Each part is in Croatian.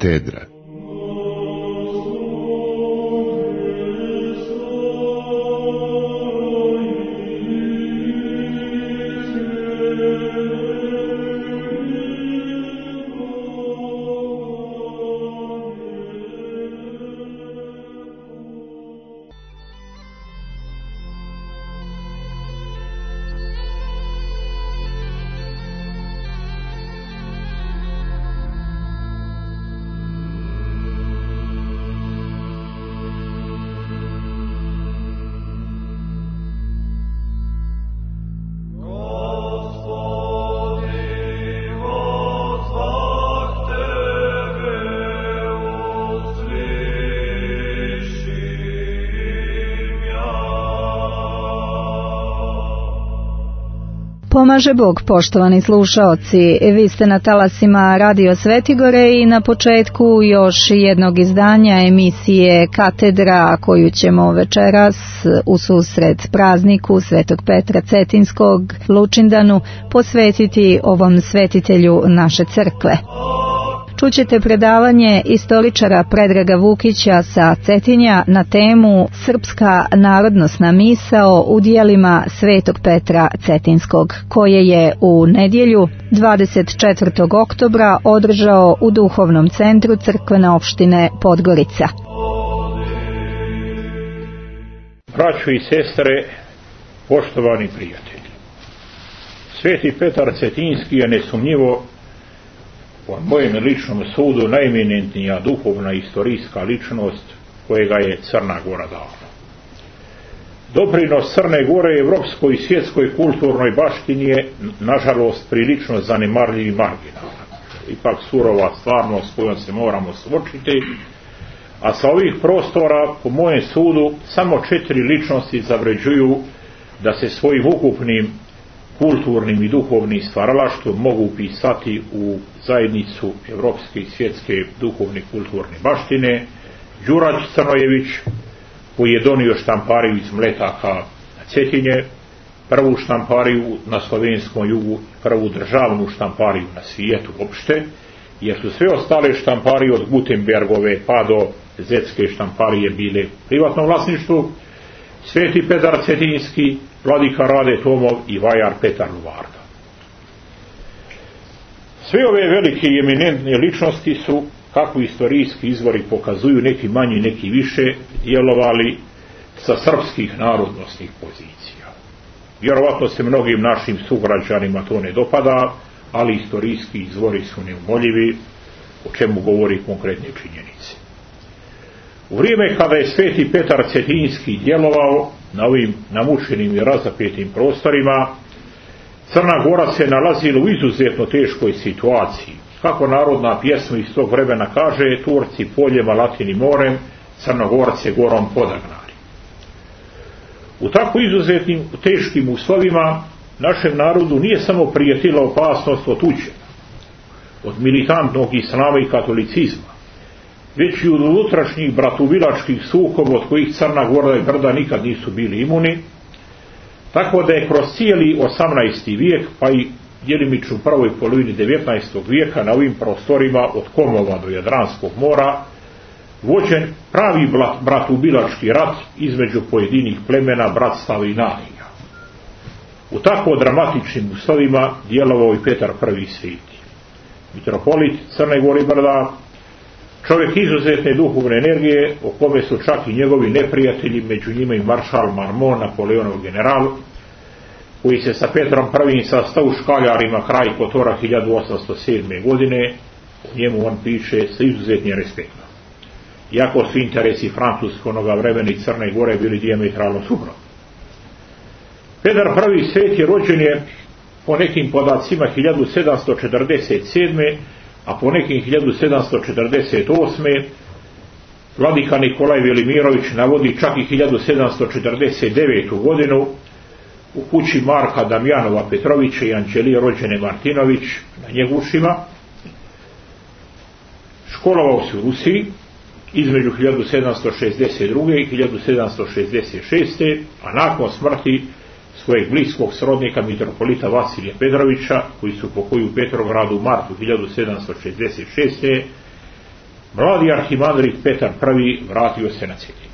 Katedra. Pomaže Bog, poštovani slušaoci, vi ste na talasima Radio Svetigore i na početku još jednog izdanja emisije Katedra, koju ćemo večeras u susret prazniku Svetog Petra Cetinskog, Lučindanu, posvetiti ovom svetitelju naše crkve. Čućete predavanje istoričara Predraga Vukića sa Cetinja na temu Srpska narodnosna misao u djelima Svetog Petra Cetinskog, koje je u nedjelju 24. oktobra održao u Duhovnom centru crkvene opštine Podgorica. Braćo i sestre, poštovani prijatelji, Sveti Petar Cetinski je nesumnjivo po mojem ličnom sudu najeminentnija duhovna istorijska ličnost kojega je Crna Gora dala. Doprinos Crne Gore evropskoj i svjetskoj kulturnoj baštini je nažalost prilično zanemarljiv i marginalan. Ipak surova stvarnost s kojom se moramo suočiti, a sa ovih prostora po mojem sudu samo 4 ličnosti zavređuju da se svojim ukupnim kulturnim i duhovnim stvaralaštvom mogu upisati u zajednicu evropske i svjetske duhovne kulturne baštine. Đurać Crnojević, koji je donio štampariju iz Mletaka na Cetinje, prvu štampariju na slovenskom jugu, prvu državnu štampariju na svijetu opšte, jer su sve ostale štamparije od Gutenbergove pa do zetske štamparije bile privatno vlasništvo. Sveti Petar Cetinski, vladika Rade Tomov i vajar Petar Luvarda. Sve ove velike i eminentne ličnosti su, kako istorijski izvori pokazuju, neki manji, neki više, djelovali sa srpskih narodnosnih pozicija. Vjerovatno se mnogim našim sugrađanima to ne dopada, ali istorijski izvori su neumoljivi, o čemu govori konkretne činjenice. U vrijeme kada je Sveti Petar Cetinski djelovao na ovim namučenim i razapetim prostorima, Crna Gora se nalazila u izuzetno teškoj situaciji. Kako narodna pjesma iz tog vremena kaže, Turci poljema, Latini morem, Crnogorce gorom podagnali. U tako izuzetnim teškim uslovima našem narodu nije samo prijetila opasnost od tuđe, od militantnog islama i katolicizma, već i od unutrašnjih bratubilačkih sukoba od kojih Crna Gora i Brda nikad nisu bili imuni, tako da je kroz cijeli 18. vijek, pa i djelimično u prvoj polovini 19. vijeka na ovim prostorima od Komova do Jadranskog mora vođen pravi bratubilački rat između pojedinih plemena, bratstava i narija. U tako dramatičnim uslovima djelovao i Petar I. Sveti, mitropolit Crne Gore i Brda, čovjek izuzetne duhovne energije, o kome su čak i njegovi neprijatelji, među njima i maršal Marmon, Napoleonov general, koji se sa Petrom I sastao u Škaljarima kraj Kotora 1807. godine, o njemu on piše sa izuzetnim respektom. Iako su interesi Francuske onoga vremena i Crne Gore bili dijametralno suprotni. Petar I. Sveti rođen je po nekim podacima 1747. a po nekim 1748. Vladika Nikolaj Velimirović navodi čak i 1749. godinu u kući Marka Damjanova Petrovića i Anđelije rođene Martinović na Njegušima. Školovao se u Rusiji između 1762. i 1766. a nakon smrti svojeg bliskog srodnika mitropolita Vasilija Petrovića, koji su pokojili u Petrogradu u martu 1766. mladi arhimandrit Petar I vratio se na Cetinju.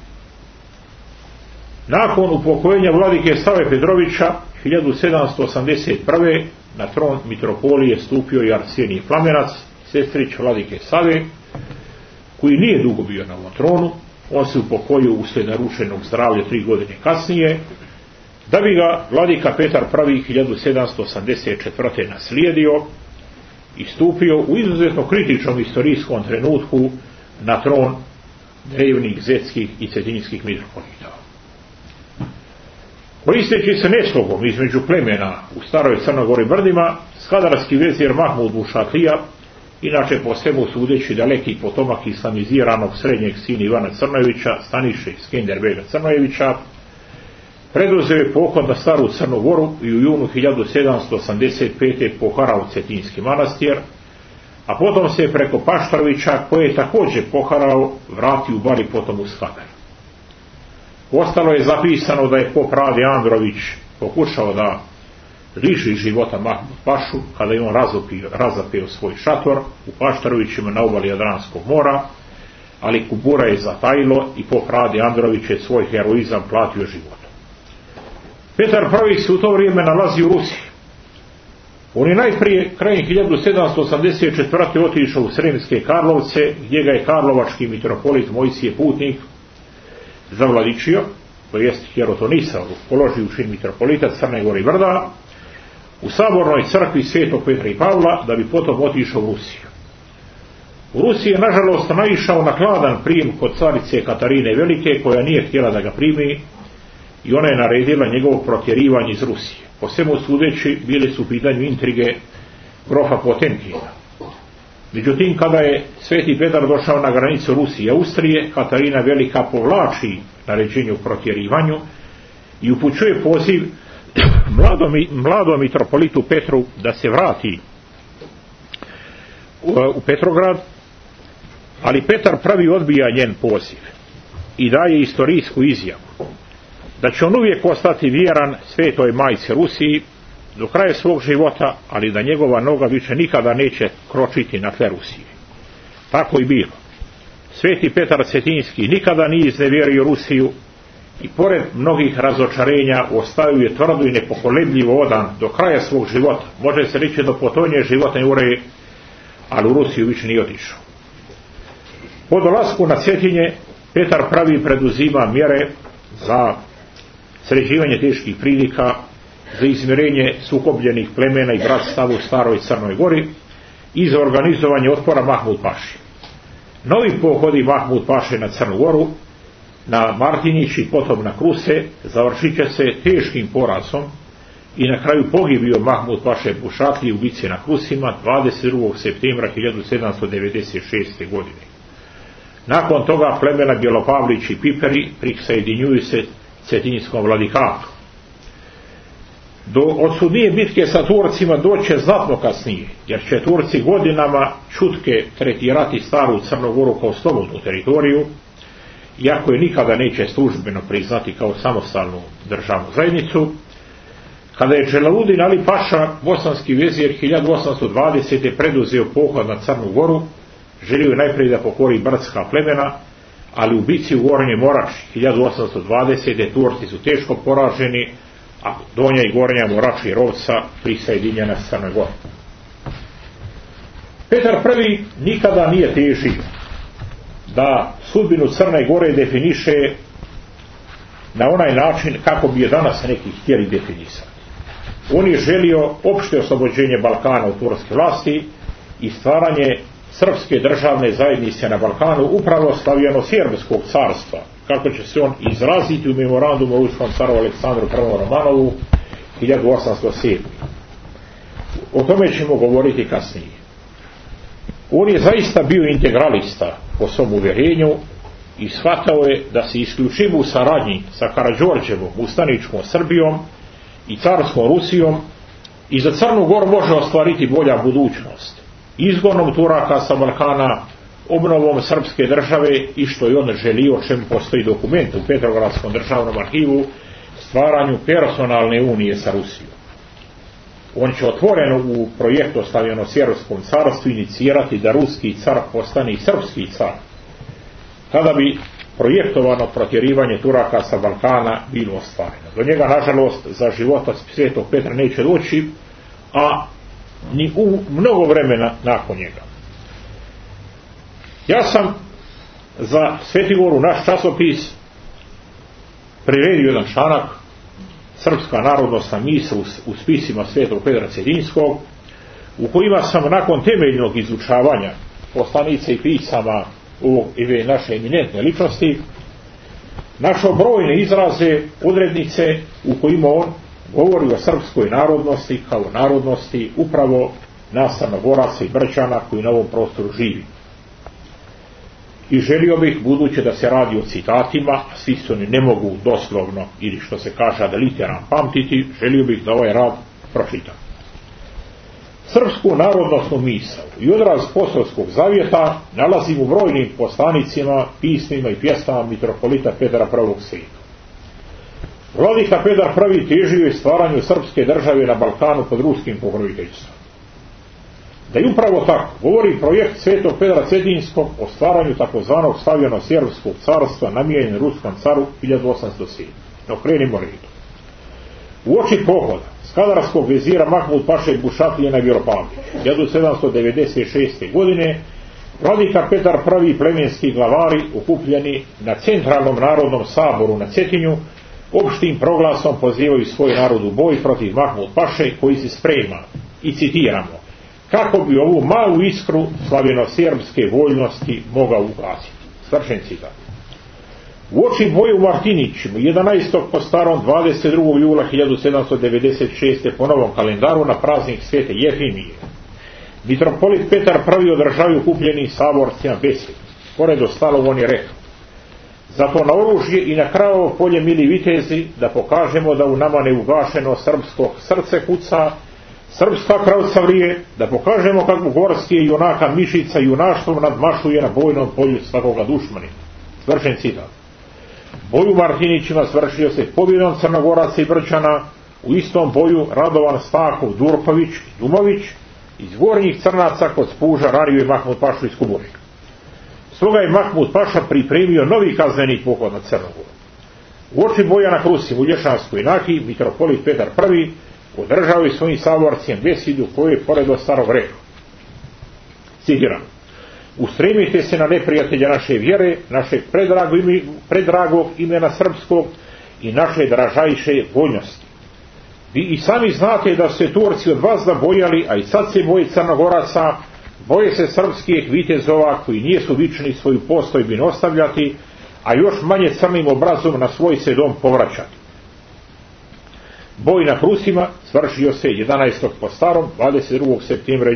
Nakon upokojenja vladike Save Pedrovića 1781. na tron mitropolije stupio i Arsenije Plamenac, sestrić vladike Save, koji nije dugo bio na ovom tronu. On se upokojio uslijed narušenog zdravlja 3 godine kasnije, da bi ga vladika Petar I 1784. naslijedio i stupio u izuzetno kritičnom istorijskom trenutku na tron drevnih, zetskih i cetinjskih mitropolita. Koristeći se neslogom između plemena u staroj Crnogori Brdima, skadarski vezir Mahmud Bušatlija, inače po svemu sudeći daleki potomak islamiziranog srednjeg sina Ivana Crnojevića, Staniše Skenderbega Crnojevića, preduzeo je pohod na staru Crnu Goru i u junu 1785. poharao Cetinjski manastir, a potom se preko Paštrovića, koje je također poharao, vratio u Bari, potom u Skadar. Ostalo je zapisano da je pop Rade Andrović pokušao da liši života Mahmud Pašu kada je on razapio svoj šator u Paštarovićima na obali Jadranskog mora, ali kubura je zatajilo i pop Rade Andrović je svoj heroizam platio životom. Petar I se u to vrijeme nalazi u Rusiji. On je najprije krajem 1784. otišao u Sremske Karlovce, gdje ga je karlovački mitropolit Mojsije Putnik zavladičio, to jest hierotonisao, položio u čin mitropolita Crne Gore i Brda, u sabornoj crkvi Svetog Petra i Pavla, da bi potom otišao u Rusiju. U Rusiji je nažalost naišao na hladan prijem kod carice Katarine Velike, koja nije htjela da ga primi, i ona je naredila njegovo protjerivanje iz Rusije. Po svemu sudeći bile su u pitanju intrige grofa Potemkina. Međutim, kada je Sveti Petar došao na granicu Rusije i Austrije, Katarina Velika povlači naređenje o protjerivanju i upućuje poziv mladom mitropolitu Petru da se vrati u Petrograd, ali Petar I odbija njen poziv i daje istorijsku izjavu da će on uvijek ostati vjeran Svetoj majci Rusiji do kraja svog života, ali da njegova noga više nikada neće kročiti na tle Rusije. Tako i bilo. Sveti Petar Cetinjski nikada nije iznevjerio Rusiju i pored mnogih razočarenja ostavio je tvrdo i nepokolebljivo odan do kraja svog života. Može se reći do potonje životne ure, ali u Rusiju više nije otišao. Po dolasku na Cetinje Petar I preduzima mjere za sređivanje teških prilika, za izmirenje sukobljenih plemena i bratstava u staroj Crnoj Gori i za organizovanje otpora Mahmud Paši. Novi pohodi Mahmud Paše na Crnu Goru, na Martinić i potom na Kruse završit će se teškim porazom i na kraju pogibio Mahmud Paše Bušatliji u bici na Krusima 22. septembra 1796. godine. Nakon toga plemena Bjelopavlić i Piperi prisajedinjuju se Cetinjskom vladikatu. Do odsudnije bitke sa Turcima doće znatno kasnije, jer će Turci godinama čutke tretirati staru Crnu Goru kao slobodnu teritoriju, iako je nikada neće službeno priznati kao samostalnu državnu zajednicu. Kada je Dželaludin Ali Paša, bosanski vezir, 1820. preduzeo pohod na Crnu Goru, želio je najprije da pokori brdska plemena, ali u bici u Gornjoj Morači 1820. Turci su teško poraženi, a Donja i Gornja Morači i Rovca prisajedinjena s Crnoj Gori. Petar I nikada nije težio da sudbinu Crne Gore definiše na onaj način kako bi je danas neki htjeli definisati. On je želio opšte oslobođenje Balkana od turske vlasti i stvaranje srpske državne zajednice na Balkanu, upravo Slavijano-Serbskog carstva, kako će se on izraziti u memorandumu o ruskom caru Aleksandru I Romanovu 1807. O tome ćemo govoriti kasnije. On je zaista bio integralista po svom uvjerenju i shvatao je da se isključivo u saradnji sa Karađorđevom, ustaničkom Srbijom i carskom Rusijom i za Crnu Goru može ostvariti bolja budućnost. Izgonom Turaka sa Balkana, obnovom srpske države i što je on želio, o čemu postoji dokument u Petrogradskom državnom arhivu, stvaranju personalne unije sa Rusijom. On će otvoreno u projektu Slavjeno-Sjerskom carstvu inicirati da ruski car postane i srpski car, kada bi projektovano protjerivanje Turaka sa Balkana bilo ostvareno. Do njega, nažalost, za života Svetog Petra neće doći, a ni u mnogo vremena nakon njega. Ja sam za Svetigoru, naš časopis, priredio jedan članak Srpska narodnosna misl u spisima Svetog Petra Cetinskog, u kojima sam nakon temeljnog izučavanja poslanice i pisama ove naše eminentne ličnosti našao brojne izraze, odrednice u kojima on govori o srpskoj narodnosti kao narodnosti upravo nas Crnogoraca i Brčana koji na ovom prostoru živi. I želio bih, budući da se radi o citatima, a svi se oni ne mogu doslovno ili što se kaže ad literam pamtiti, želio bih da ovaj rad pročitam. Srpsku narodnosnu misao i odraz Apostolskog zavjeta nalazim u brojnim poslanicima, pismima i pjesmama mitropolita Petra I. Svetog. Vladika Petar I težio je stvaranju srpske države na Balkanu pod ruskim pokroviteljstvom. Da je upravo tako govori projekt Svetog Petra Cetinskog o stvaranju takozvanog Slavjeno-Sjerbskog carstva namijenjen ruskom caru 1807. No krenimo redom. U oči pohoda skadarskog vezira Mahmud Paše Bušatlije na Vjeropavlje 1796. godine vladika Petar I plemenski glavari okupljeni na Centralnom narodnom saboru na Cetinju opštim proglasom pozivaju svoj narod u boj protiv Mahmud Paše koji se sprema, i citiramo, kako bi ovu malu iskru slavjeno-serbske voljnosti mogao ugasiti. Svršen citat. U oči boju u Martinićima 11. po starom 22. jula 1796. po novom kalendaru na praznik Svete Jefimije mitropolit Petar I održavaju okupljeni saborcima besedu. Pored ostalog on je rekao: zato na oružje i na kravo polje, mili vitezi, da pokažemo da u nama neugašeno srpsko srce kuca, srpska kravca vrije, da pokažemo kako gorski junaka mišica junaštvom nadmašuje na bojnom polju svakoga dušmanina. Svršen citat. Boj u Martinićima svršio se pobjedom Crnogoraca i Brčana, u istom boju Radovan Stakov Durković i Dumović iz Gornjih Crnaca kod Spuža ranio je Mahmud Pašu iz Kuburika. Stoga je Mahmud Paša pripremio novi kazneni pohod na Crnogoru. U oči boja na Krusim u Lješanskoj Naki mitropolit Petar I održao je svojim saborcijem besedu koju je pored ostalog rekao. Citiram: ustremite se na neprijatelja naše vjere, našeg predragog imena srpskog i naše dražajše voljnosti. Vi i sami znate da se Turci od vas bojali, a i sad se boje Crnogoraca, boje se srpskih vitezova koji nijesu vični svoju postojbinu ostavljati, a još manje crnim obrazom na svoj se dom povraćati. Boj na Krusima svršio se 11. po starom 22. septembra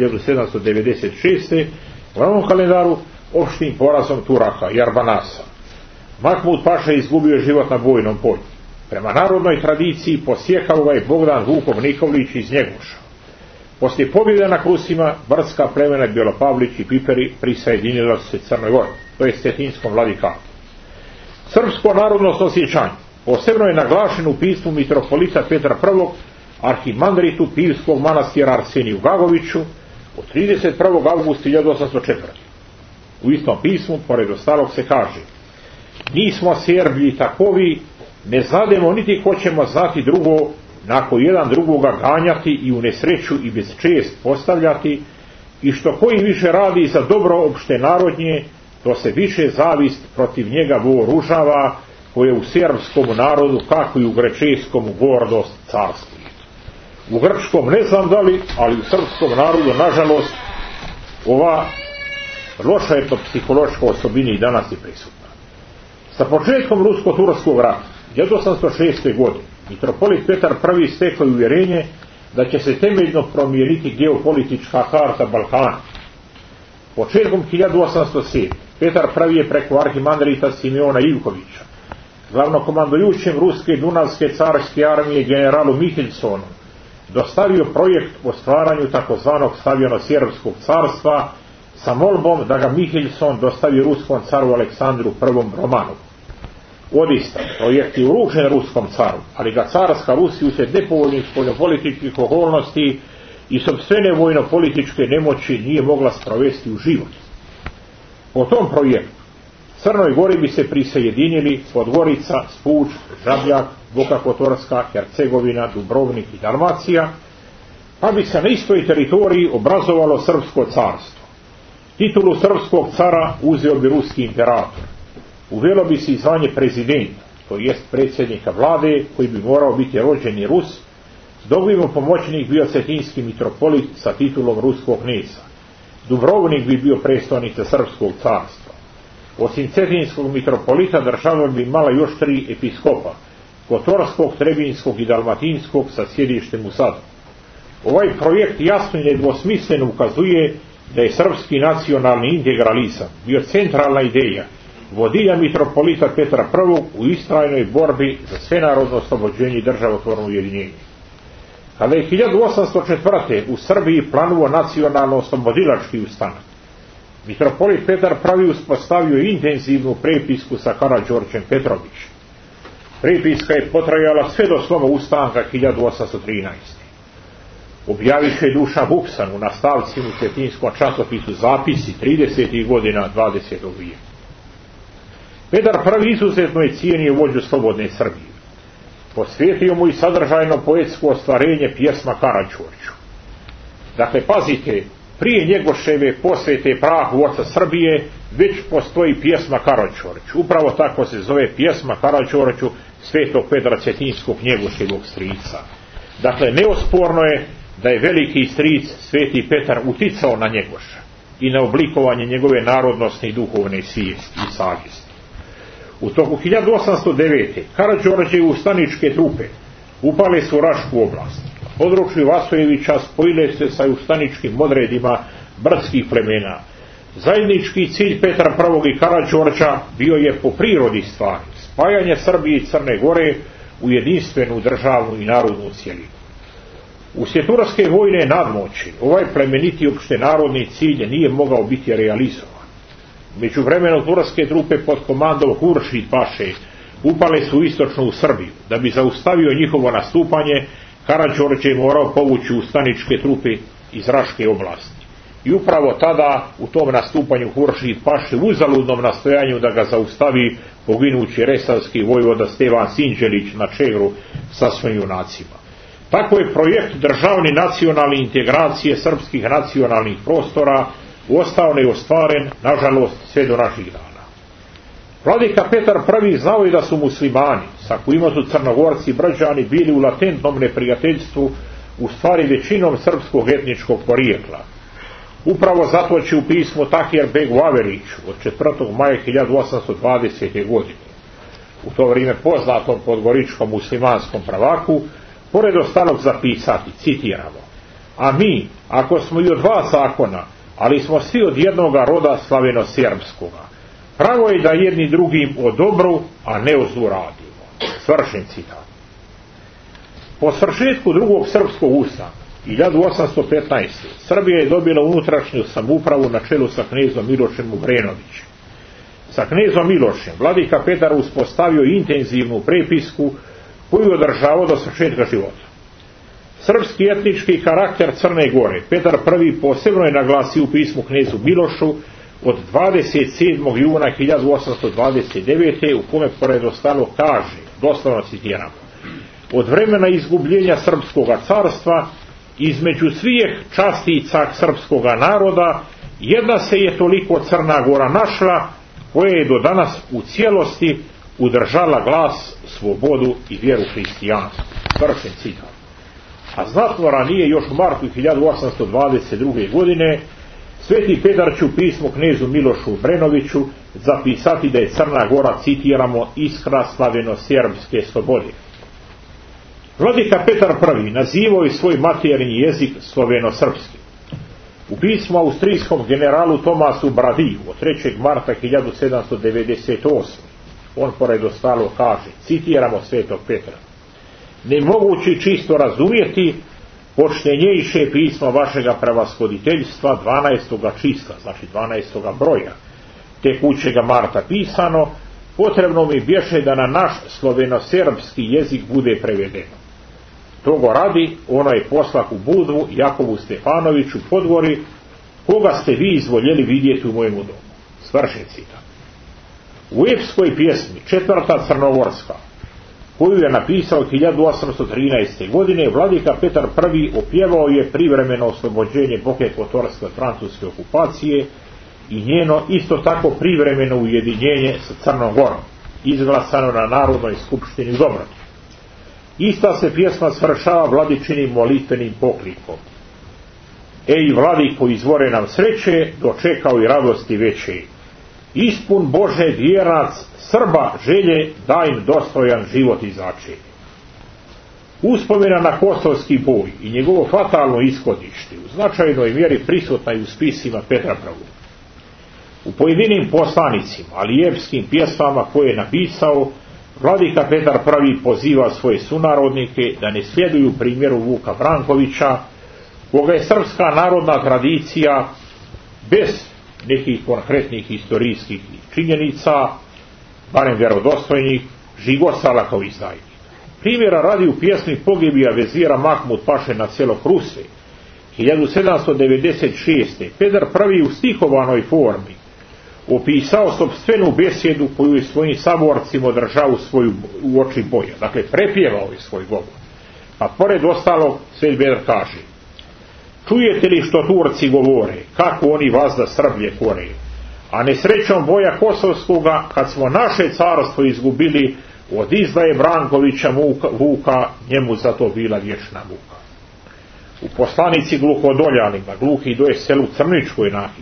1796. u novom kalendaru opštim porazom Turaka i Arbanasa. Mahmud Paša izgubio život na bojnom polju. Prema narodnoj tradiciji posjekao ga je Bogdan Vukov Nikolić iz Njegoša. Poslije pobjede na Krusima brdska plemena Bjelopavlić i Piperi prisajedinila se Crnoj Gori, to je Cetinskom vladikatu. Srpsko narodnosno sjećanje posebno je naglašeno u pismu mitropolita Petra I arhimandritu Pivskog manastira Arseniju Gagoviću od 31. augusta 1804. U istom pismu, pored ostalog, se kaže: nismo Serblji takovi, ne znademo niti hoćemo znati drugo, nako jedan drugoga ganjati i u nesreću i bez čest postavljati, i što koji više radi za dobro opšte narodnje, to se više zavist protiv njega voružava, koje u serbskom narodu, kako i u grečejskom, gordost carstvi. U grčkom ne znam da li, ali u srpskom narodu, nažalost, ova loša etnopsihološka osobina i danas je prisutna. Sa početkom rusko-turskog rata 1806. godine mitropolit Petar I stekao uvjerenje da će se temeljno promijeniti geopolitička karta Balkana. Početkom 1807. Petar I je preko arhimandrita Simeona Ivkovića, glavnokomandujućem ruske Dunavske carske armije generalu Mihelsonu, dostavio projekt o stvaranju takozvanog Slavjeno-Sjerbskog carstva sa molbom da ga Mihelson dostavi ruskom caru Aleksandru I Romanovu. Odista, projekt je uručen ruskom caru, ali ga carska Rusija uslijed nepovoljnih spoljnopolitičkih okolnosti i sopstvene vojno-političke nemoći nije mogla sprovesti u život. Po tom projektu Crnoj Gori bi se prisajedinili Podgorica, Spuč, Žabljak, Boka Kotorska, Hercegovina, Dubrovnik i Dalmacija, pa bi se na istoj teritoriji obrazovalo srpsko carstvo. Titulu srpskog cara uzeo bi ruski imperator. Uvelo bi se i zvanje prezidenta, to jest predsjednika vlade, koji bi morao biti rođeni Rus, dok bi mu pomoćnik bio cetinski mitropolit sa titulom ruskog kneza. Dubrovnik bi bio prestolnica srpskog carstva. Osim cetinskog mitropolita država bi imala još 3 episkopa, Kotorskog, Trebinskog i Dalmatinskog sa sjedištem u Zadru. Ovaj projekt jasno i nedvosmisleno ukazuje da je srpski nacionalni integralizam bio centralna ideja vodilja mitropolita Petra I u istrajnoj borbi za svenarodno oslobođenje i državotvorno ujedinjenje. Kada je 1804. u Srbiji planuo nacionalno oslobodilački ustanak, mitropolit Petar I uspostavio intenzivnu prepisku sa Karađorđem Petrovićem. Prepiska je potrajala sve do sloma ustanka 1813. Objaviše Dušan Vuksan u nastavcima u cetinskom časopisu Zapisi 30. godina 20. vijeka. Petar I izuzetno je cijenio vođu slobodne Srbije. Posvijetio mu i sadržajno poetsko ostvarenje pjesma Karađorđu. Dakle, pazite, prije Njegoševe posvete prahu oca Srbije već postoji pjesma Karađorđu. Upravo tako se zove pjesma Karađorđu svetog Petra Cetinskog Njegoševog strica. Dakle, neosporno je da je veliki stric sveti Petar uticao na Njegoša i na oblikovanje njegove narodnosne i duhovne svijesti i savjesti. U toku 1809. Karađorđe i ustaničke trupe upale su u Rašku oblast. Na području Vasojevića spojile se sa ustaničkim odredima brdskih plemena. Zajednički cilj Petra I i Karađorđa bio je po prirodi stvari spajanje Srbije i Crne Gore u jedinstvenu državnu i narodnu cjelinu. Uslijed turske vojne nadmoći ovaj plemeniti opštenarodni cilj nije mogao biti realizovan. Međuvremeno turske trupe pod komandom Huršid Paše upale su istočno u Srbiju. Da bi zaustavio njihovo nastupanje, Karađorđe je morao povući ustaničke trupe iz Raške oblasti. I upravo tada u tom nastupanju Huršid Paše, uzaludnom nastojanju da ga zaustavi, poginući resavski vojvoda Stevan Sinđelić na Čevru sa svojim junacima. Tako je projekt državne nacionalne integracije srpskih nacionalnih prostora ostao neostvaren, nažalost, sve do naših dana. Vladika Petar I znao je da su muslimani, sa kojima su Crnogorci i Brđani bili u latentnom neprijateljstvu, u stvari većinom srpskog etničkog porijekla. Upravo zato će u pismu Tahir Begu Averiću od 4. maja 1820. godine, u to vrijeme poznatom podgoričkom muslimanskom pravaku, pored ostalog zapisati, citiramo: a mi, ako smo i od 2 zakona, ali smo svi od jednoga roda slaveno-serbskoga, pravo je da jedni drugim o dobru, a ne o zlu radimo. Svršen citat. Po svršetku drugog srpskog ustanka 1815. Srbija je dobila unutrašnju samoupravu na čelu sa knezom Milošem Ubrenovićem. Sa knezom Milošem vladika Petar uspostavio intenzivnu prepisku koju je održavao do svršetka života. Srpski etnički karakter Crne Gore Petar I posebno je naglasio u pismu knezu Milošu od 27. juna 1829. u kome pored ostalog kaže, doslovno citiramo: od vremena izgubljenja srpskoga carstva između svih častica srpskoga naroda jedna se je toliko Crna Gora našla, koja je do danas u cijelosti udržala glas, slobodu i vjeru hristijanstvu. Svršen citat. A znatno ranije, još u martu 1822. godine, sveti Petar će u pismu knezu Milošu Brenoviću zapisati da je Crna Gora, citiramo, iskra slaveno-serbske slobode. Vladika Petar I nazivao je svoj materinji jezik sloveno-srpski. U pismu austrijskom generalu Tomasu Bradiju od 3. marta 1798. on pored ostalo kaže, citiramo svetog Petra: ne mogući čisto razumjeti počtenjejše pismo vašega prevashoditeljstva 12. čisla, znači 12. broja tekućega marta pisano, potrebno mi bješe da na naš sloveno-srpski jezik bude prevedeno. Togo radi, ono je poslah u Budvu Jakovu Stefanoviću Podgori, koga ste vi izvoljeli vidjeti u mojemu domu. Svršen citat. U epskoj pjesmi Četvrta crnogorska, koju je napisao 1813. godine, vladika Petar I opjevao je privremeno oslobođenje Boke Kotorske od francuske okupacije i njeno isto tako privremeno ujedinjenje sa Crnom Gorom, izglasano na Narodnoj skupštini u Dobrani. Ista se pjesma svršava vladičinim molitvenim poklikom. Ej vladiko, izvore nam sreće, dočekao i radosti veće. Ispun Bože vjerac Srba želje, daj im dostojan život i začelje. Uspomena na Kosovski boj i njegovo fatalno ishodište u značajnoj mjeri prisutna i u spisima Petra I. U pojedinim poslanicima, ali i epskim pjesmama koje je napisao, vladika Petar I poziva svoje sunarodnike da ne sljeduju primjeru Vuka Brankovića, koga je srpska narodna tradicija bez nekih konkretnih historijskih činjenica, barem vjerodostojnih, žigosala kao izdajnik. Primjera radi u pjesmi pogibija vezira Mahmud Paše na selo Kruse 1796. Petar I u stihovanoj formi opisao sopstvenu besjedu koju je svojim saborcima održao u oči boja. Dakle, prepjevao je svoj govor. A pored ostalog, Svet Bedar kaže: čujete li što Turci govore, kako oni vazda Srblje kore, a nesrećom boja Kosovskoga, kad smo naše carstvo izgubili, od izdaje Brankovića Vuka, njemu za to bila vječna muka. U poslanici Gluhodoljanima, Gluhi doje selu Crničkoj Nahi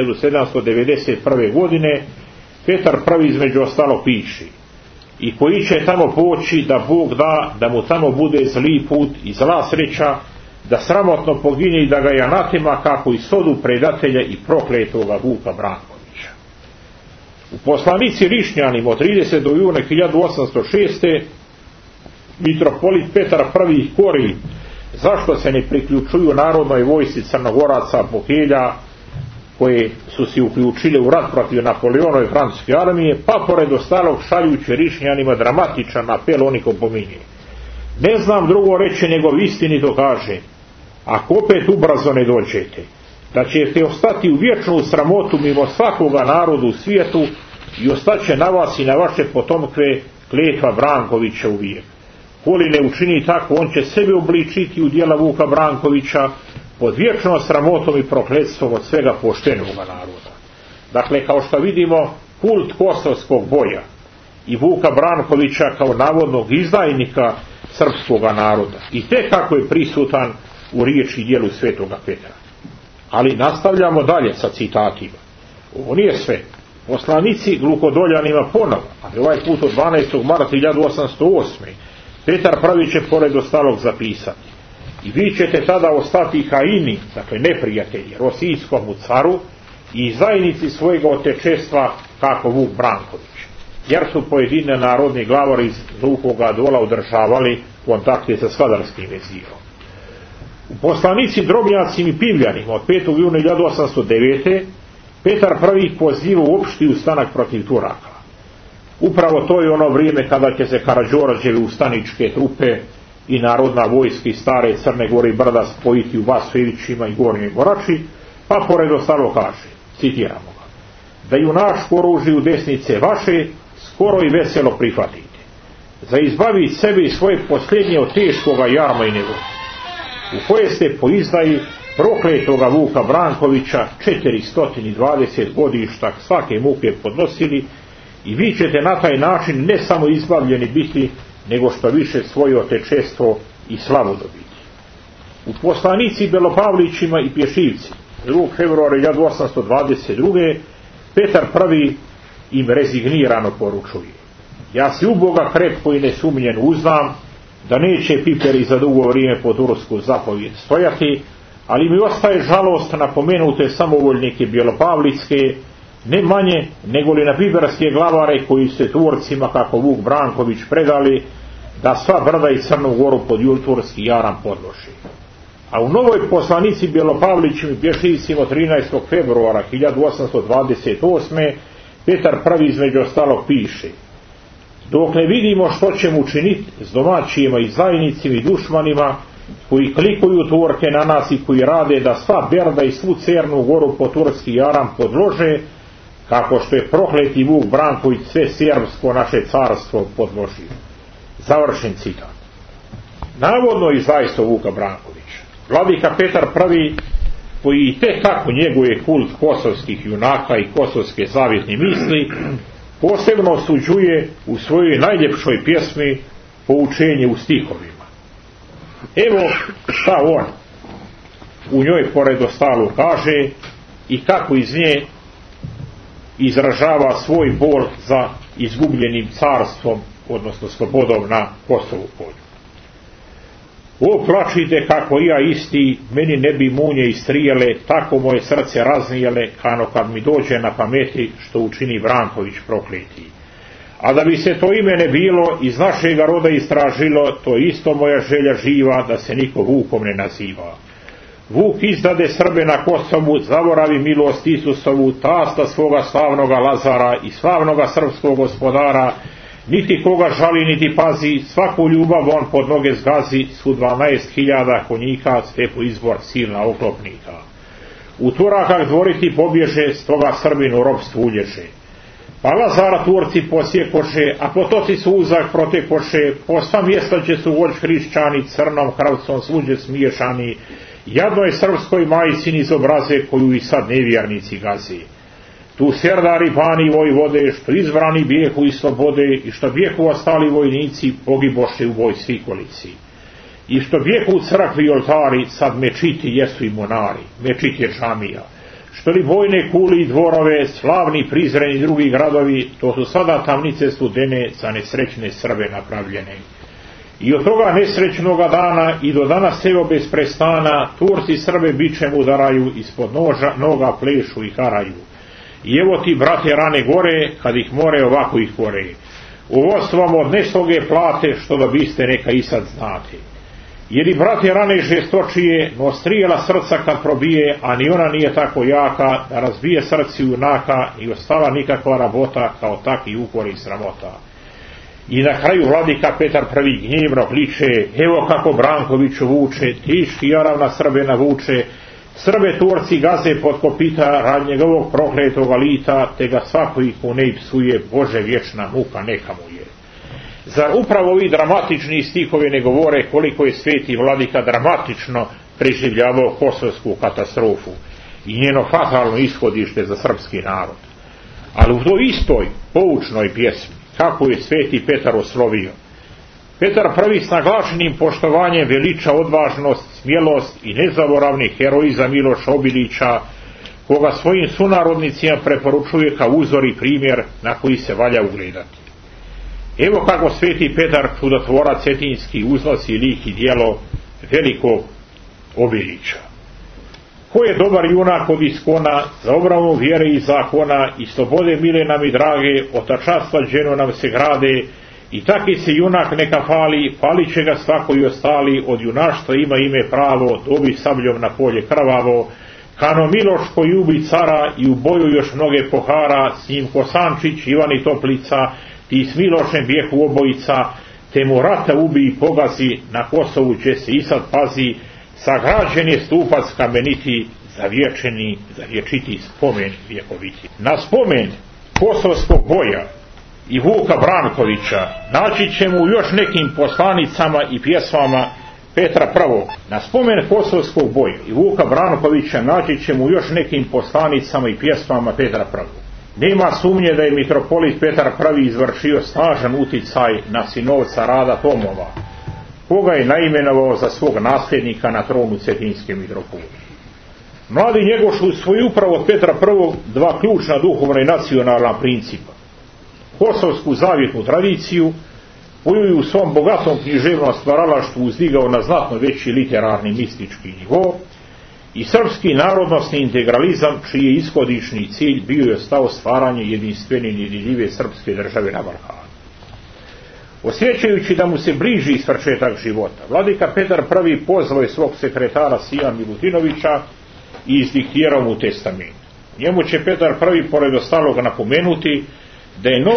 1791. godine, Petar I između ostalo piše: i koji će tamo poći, da Bog da, da mu tamo bude zli put i zla sreća, da sramotno pogine i da ga je anatima kako i sodu predatelja i prokletoga Vuka Brankovića. U poslanici Rišnjanima od 30. juna 1806. mitropolit Petar I kori zašto se ne priključuju narodnoj vojsci Crnogoraca Bohelja, koje su se uključile u rat protiv Napoleonove francuske armije, pa pored ostalog šaljući Rišnjanima dramatičan apel, oni ko pominje: ne znam drugo reći nego istinito kaže, ako opet ubrzo ne dođete, da ćete ostati u vječnu sramotu mimo svakoga narodu u svijetu i ostaće na vas i na vaše potomkve kletva Brankovića uvijek. Koli ne učini tako, on će sebe obličiti u djela Vuka Brankovića pod vječnom sramotom i prokletstvom od svega poštenoga naroda. Dakle, kao što vidimo, kult kosovskog boja i Vuka Brankovića kao navodnog izdajnika srpskoga naroda i tek kako je prisutan u riječi i djelu Svetoga Petra. Ali nastavljamo dalje sa citatima. Ovo nije sve. Poslanici Gluhodoljanima ponovo, ali ovaj put od 12. marta 1808. Petar I će pored ostalog zapisati: i vi ćete tada ostati haini, dakle neprijatelji, rosijskomu caru i zajednici svojega otečestva kako Vuk Branković, jer su pojedine narodni glavari iz Duhoga dola održavali kontakte sa Skadarskim vezirom. U poslanici Drobnjacima i Pivljanima od 5. juna 1809. Petar I poziva u opšti ustanak protiv Turaka. Upravo to je ono vrijeme kada će se Karađorđevi ustaničke trupe i narodna vojska iz stare Crne Gore i Brda spojiti u Vasojevićima i Gornjoj Morači, pa pored ostalo kaže, citiramo ga: da junačko oružje u desnice vaše skoro i veselo prihvatite, za izbaviti sebe i svoje posljednje od teškoga jarma i nevolje, u koje ste po izdaji prokletoga Vuka Brankovića 420 godišta svake muke podnosili, i vi ćete na taj način ne samo izbavljeni biti, nego što više svoje otečestvo i slavu dobiti. U poslanici Belopavlićima i Pješivci 2. februara 1822. Petar I im rezignirano poručuje: ja se u Boga krepko i nesumnjen uznam da neće Piper i za dugo vrijeme po tursku zapovjed stojati, ali mi ostaje žalost napomenute samovoljnike Bjelopavlićke, ne manje nego li na piberske glavare koji se Turcima kako Vuk Branković predali, da sva Brda i Crnu Goru pod turski jaram podloži. A u novoj poslanici Bjelopavlićim i Pješivcima 13. februara 1828. Petar Prvi između ostalog piše: dok ne vidimo što ćemo učiniti s domaćima i zajednicima i dušmanima koji klikuju tvorke na nas i koji rade da sva Berda i svu Cernu Goru po turski jaram podlože, kako što je prokleti Vuk Branković sve serbsko naše carstvo podložio. Završen citat. Navodno i zaista Vuka Brankovića. Vladika Petar Prvi, koji i tek kako njeguje kult kosovskih junaka i kosovske zavjetne misli, posebno osuđuje u svojoj najljepšoj pjesmi Poučenje u stihovima. Evo šta on u njoj pored ostalo kaže i kako iz nje izražava svoj bol za izgubljenim carstvom, odnosno slobodom na Kosovu polju. O, plačite kako ja isti, meni ne bi munje istrijele, tako moje srce raznijele, kano kad mi dođe na pameti što učini Branković prokleti. A da bi se to ime ne bilo iz našega roda istražilo, to isto moja želja živa, da se niko Vukom ne naziva. Vuk izdade Srbe na Kosovu, zaboravi milost Isusovu, tasta svoga slavnoga Lazara i slavnoga srpskog gospodara, niti koga žali niti pazi, svaku ljubav on pod noge zgazi, su 12.000 konjika, stepu izbor silna oklopnika. U Turakah dvoriti pobježe, stoga Srbin u ropstvu ulježe. Pa Lazara Turci posjekoše, a potoci su uzak protekoše, po sva mjesta će su vođ hrišćani, crnom kravcom svuđe smiješani, jadnoj srpskoj majci niz obraze, koju i sad nevjernici gazi. Tu serdari pani vojvode, što izbrani bijehu i slobode, i što bijehu ostali vojnici, pogiboše u voj svikolici. I što bijehu u crkvi i oltari, sad mečiti jesu i monari, mečit je džamija. Što li vojne kuli i dvorove, slavni prizreni drugi gradovi, to su sada tamnice studene za nesrećne Srbe napravljene. I od toga nesrećnoga dana i do danas evo bez prestana, Turci Srbe bičem udaraju, ispod noga plešu i haraju. I evo ti, brate, rane gore, kad ih more ovako ih kore. Uvost vam od nesloge plate, što da biste neka i sad znate. Jer i, brate, rane žestočije, no strijela srca kad probije, a ni ona nije tako jaka, da razbije srci junaka i ostala nikakva rabota, kao taki ukor i sramota. I na kraju vladika Petar Prvi gnjevno kliče: evo kako Brankoviću vuče, tiški jarav na Srbe navuče, Srbe Turci gaze pod kopita rad njegovog prokletog lita, te ga svako ih u nej psuje, Bože vječna muka neka mu je. Zar upravo ovi dramatični stihovi ne govore koliko je sveti vladika dramatično preživljavao kosovsku katastrofu i njeno fatalno ishodište za srpski narod? Ali u toj istoj poučnoj pjesmi, kako je sveti Petar oslovio: Petar Prvi s naglašenim poštovanjem veliča odvažnost, smjelost i nezaboravni heroizam Miloša Obilića, koga svojim sunarodnicima preporučuje kao uzor i primjer na koji se valja ugledati. Evo kako sveti Petar, čudotvorac cetinski, uznosi lik i djelo velikog Obilića. Ko je dobar junak od iskona, za obranu vjere i zakona, i slobode mile nam i drage, otačastva dženo nam se grade, i taki se junak neka fali, falit će ga svako i ostali, od junaštva ima ime pravo, dobi sabljom na polje krvavo, kano Miloš koji ubi cara i u boju još mnoge pohara, s njim Kosančić, Ivan i Toplica, ti s Milošem bijehu obojica, te mu rata ubi i pogazi, na Kosovu će se i sad pazi, sagrađen je stupac kameniti, zavječiti spomen vjekoviti. Na spomen kosovskog boja i Vuka Brankovića naći ćemo u još nekim poslanicama i pjesmama Petra Prvog. Na spomen kosovskog boja i Vuka Brankovića naći ćemo u još nekim poslanicama i pjesmama Petra Prvog. Nema sumnje da je mitropolit Petar Prvi izvršio snažan uticaj na sinovca Rada Tomova, koga je naimenovao za svog nasljednika na tronu Cetinske mitropolije. Mladi Njegoš usvoji upravo od Petra Prvog dva ključna duhovna i nacionalna principa: kosovsku zavjetnu tradiciju, koju je u svom bogatom književnom stvaralaštvu uzdigao na znatno veći literarni mistički nivo, i srpski narodnosni integralizam, čiji je ishodišni cilj bio i ostao stvaranje jedinstvene i nedjeljive srpske države na Balkanu. Osjećajući da mu se bliži svršetak života, vladika Petar Prvi pozvao je svog sekretara Sija Milutinovića i izdiktirao mu testament. Njemu će Petar I pored ostalog napomenuti da je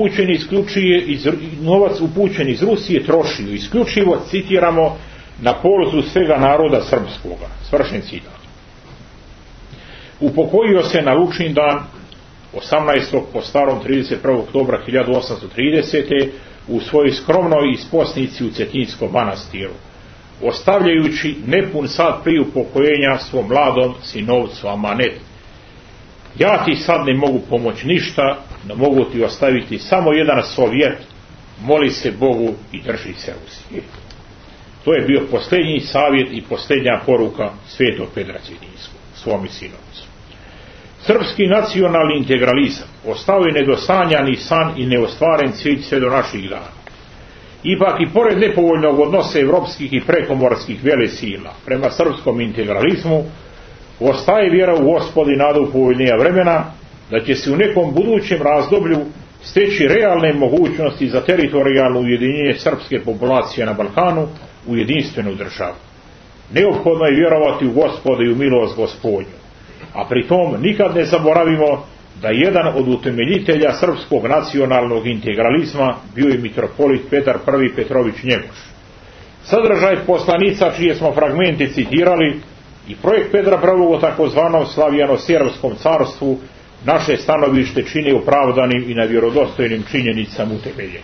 novac upućen iz Rusije trošio isključivo, citiramo, na polzu svega naroda srpskoga. Svršen citat. Upokojio se na Lučin dan 18. po starom 31. oktobra 1830. u svojoj skromnoj isposnici u Cetinjskom manastiru, ostavljajući nepun sat prije upokojenja svom mladom sinovcu Amanet. Ja ti sad ne mogu pomoći ništa, no mogu ti ostaviti samo jedan sovjet, moli se Bogu i drži se Rusije. To je bio posljednji savjet i posljednja poruka svetog Petra Cetinjskog svome sinovcu. Srpski nacionalni integralizam ostao je nedosanjani san i neostvaren cilj sve do naših dana. Ipak i pored nepovoljnog odnosa evropskih i prekomorskih velesila prema srpskom integralizmu, ostaje vjera u Gospoda i nada u povoljnija vremena da će se u nekom budućem razdoblju steći realne mogućnosti za teritorijalno ujedinjenje srpske populacije na Balkanu u jedinstvenu državu. Neophodno je vjerovati u Gospoda i u milost Gospodnju, a pritom nikad ne zaboravimo da jedan od utemeljitelja srpskog nacionalnog integralizma bio je mitropolit Petar I Petrović Njegoš. Sadržaj poslanica čije smo fragmente citirali i projekt Petra I o takozvanom Slavijano-Serbskom carstvu naše stanovište čini opravdanim i na vjerodostojnim činjenicama utemeljenim.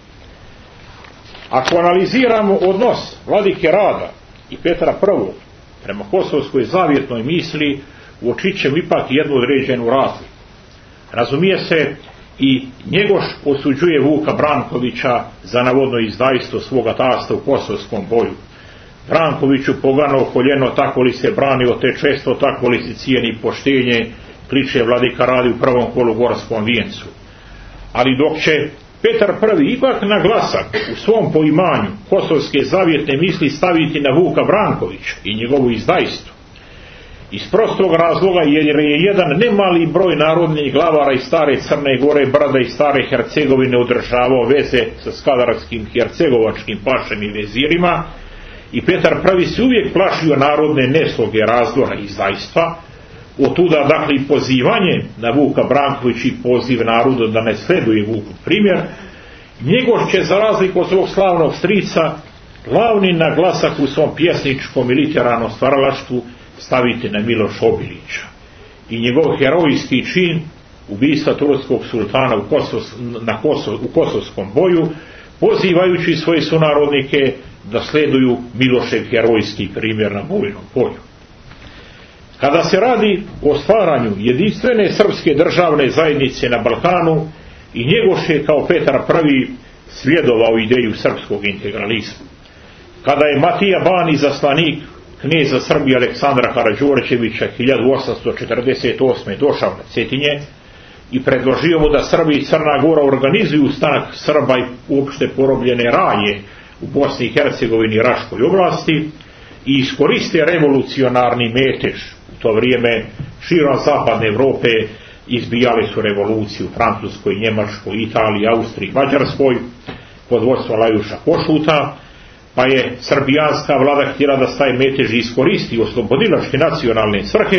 Ako analiziramo odnos vladike Rada i Petra I prema kosovskoj zavjetnoj misli, uočit ćemo ipak jednu određenu razliku. Razumije se, i Njegoš osuđuje Vuka Brankovića za navodno izdajstvo svoga tasta u kosovskom boju. Brankoviću pogano koljeno, tako li se brani od te često, tako li se cijeni poštenje, kliče vladika Radi u prvom kolugorskom vijencu. Ali dok će Petar I ipak na glasak u svom poimanju kosovske zavjetne misli staviti na Vuka Brankovića i njegovu izdajstvo, iz prostog razloga jer je jedan nemali broj narodnih glavara iz stare Crne Gore, Brda i stare Hercegovine održavao veze sa skadarskim hercegovačkim pašem i vezirima, i Petar I se uvijek plašio narodne nesloge, razdora i izdajstva. Otuda dakle i pozivanje na Vuka Branković i poziv narodu da ne sleduje Vuku primjer. Njegoš će za razliku od svog slavnog strica glavni naglasak u svom pjesničkom i literarnom stvaralaštvu staviti na Miloš Obilića i njegov herojski čin ubistva turskog sultana u Kosovskom boju, pozivajući svoje sunarodnike da sleduju Milošev herojski primjer na bojnom polju. Kada se radi o stvaranju jedinstvene srpske državne zajednice na Balkanu, i Njegoš je kao Petar I sljedovao ideju srpskog integralizma. Kada je Matija Ban, izaslanik kneza Srbije Aleksandra Karađorđevića 1848. došao na Cetinje i predložio mu da Srbi i Crna Gora organizuju ustanak Srba i uopšte porobljene raje u Bosni i Hercegovini i Raškoj oblasti i iskoriste revolucionarni metež. U to vrijeme širom zapadne Evrope izbijali su revoluciju u Francuskoj, Njemačkoj, Italiji, Austriji, Mađarskoj pod vodstvom Lajuša Košuta, pa je srbijanska vlada htjela da taj metež iskoristi oslobodilačke nacionalne svrhe.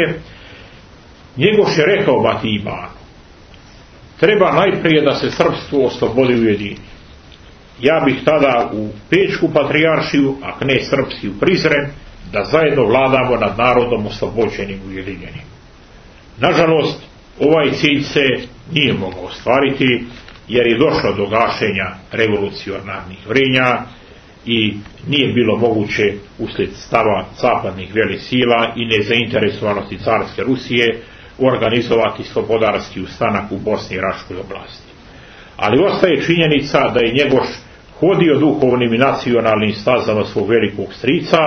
Njegoš je rekao Matiji Banu: treba najprije da se srpstvo oslobodi i ujedini. Ja bih tada u Pečku patrijaršiju, a knez srpski u Prizren, da zajedno vladamo nad narodom oslobođenim i ujedinjenim. Nažalost, ovaj cilj se nije mogao ostvariti, jer je došlo do gašenja revolucionarnih vrenja i nije bilo moguće uslijed stava zapadnih velesila i nezainteresovanosti carske Rusije organizovati slobodarski ustanak u Bosni i Raškoj oblasti. Ali ostaje činjenica da je Njegoš hodio duhovnim i nacionalnim stazama svog velikog strica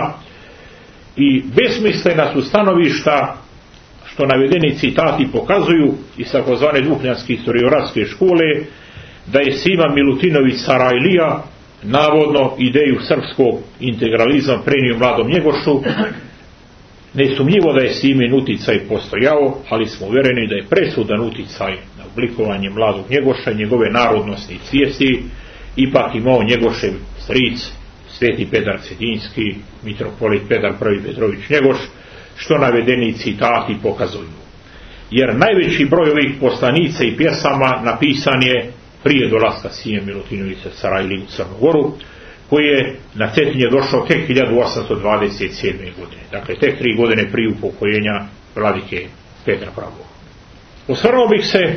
i besmislena su stanovišta što navedeni citati pokazuju iz takozvane duhovnjanske historiografske škole, da je Sima Milutinović Sarajlija navodno ideju srpskog integralizma prenio mladom Njegošu. Nesumnjivo da je Simin uticaj postojao, ali smo uvjereni da je presudan uticaj na oblikovanje mladog Njegoša, njegove narodnosti i svijesti, ipak imao Njegošev stric, sveti Petar Cetinjski, mitropolit Petar I Petrović Njegoš, što navedeni citati pokazuju. jer najveći broj ovih poslanica i pjesama napisan je prije dolaska Sime Milutinovića Sarajli u Crnu Goru, koji je na Cetinje došao tek 1827. godine. Dakle, tek 3 godine prije upokojenja vladike Petra Pravog. Osvrnuo bih se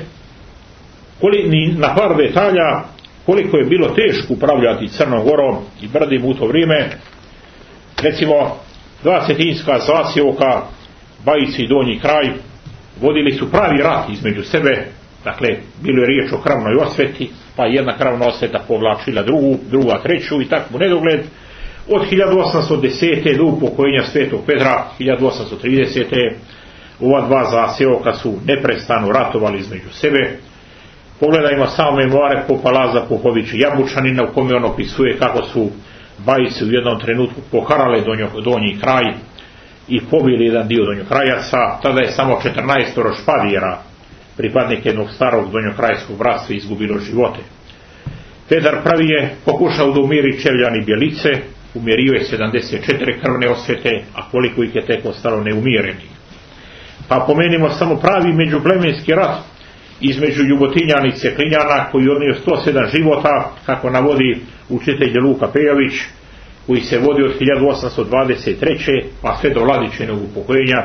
na par detalja koliko je bilo teško upravljati Crnom Gorom i Brdim u to vrijeme. Recimo, 2 cetinjska zaseoka, Bajice i Donji kraj, vodili su pravi rat između sebe. Dakle, bilo je riječ o krvnoj osveti, pa jedna krvna osveta povlačila drugu, druga treću i tako u nedogled. Od 1810. do upokojenja Svetog Petra 1830. ova 2 zaseoka su neprestano ratovali između sebe. Pogledajmo samo memoare Popalaza Popovića Jabučanina, u kome on opisuje kako su Bajice u jednom trenutku poharale Donji kraj i pobili jedan dio Donjokrajaca. Tada je samo 14 špadijera, pripadnik jednog starog donjokrajskog bratstva, izgubilo živote. Petar Prvi je pokušao da umiri Čevljani Bjelice, umirio je 74 krvne osvete, a koliko ih je tek ostalo neumirenih. Pa pomenimo samo pravi međuplemenski rat između Ljubotinjana i Ceklinjana, koji je odnio 107 života, kako navodi učitelj Luka Pejović, koji se vodi od 1823. pa sve do Vladičinog upokojenja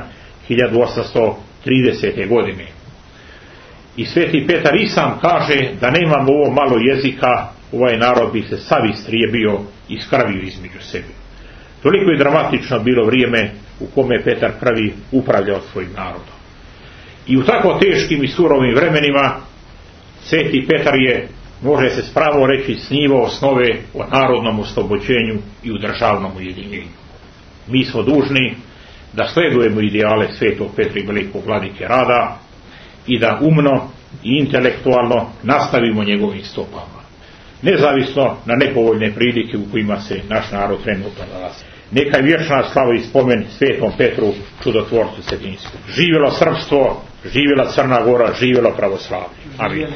1830. godine. I Sveti Petar i sam kaže da nemamo ovo malo jezika, ovaj narod bi se sav istrijebio i iskrvio između sebe. Toliko je dramatično bilo vrijeme u kome Petar Prvi upravljao svojim narodom. I u tako teškim i surovim vremenima Sveti Petar je, može se s pravom reći, snivao osnove o narodnom oslobođenju i u državnom ujedinjenju. Mi smo dužni da sledujemo ideale Svetog Petra i velikog vladike rada i da umno i intelektualno nastavimo njegovim stopama, nezavisno na nepovoljne prilike u kojima se naš narod trenutno nalazi. Neka je vječna slava i spomen Svetom Petru, čudotvorcu Cetinjskom. Živjelo srpstvo, živjela Crna Gora, živjelo pravoslavlje. Amin.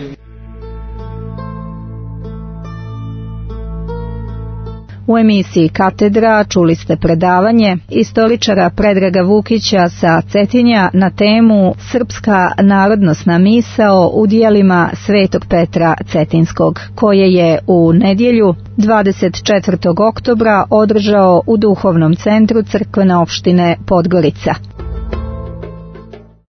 U emisiji Katedra čuli ste predavanje istoričara Predraga Vukića sa Cetinja na temu Srpska narodnosna misao u dijelima Svetog Petra Cetinskog, koje je u nedjelju 24. oktobra održao u Duhovnom centru crkvene opštine Podgorica.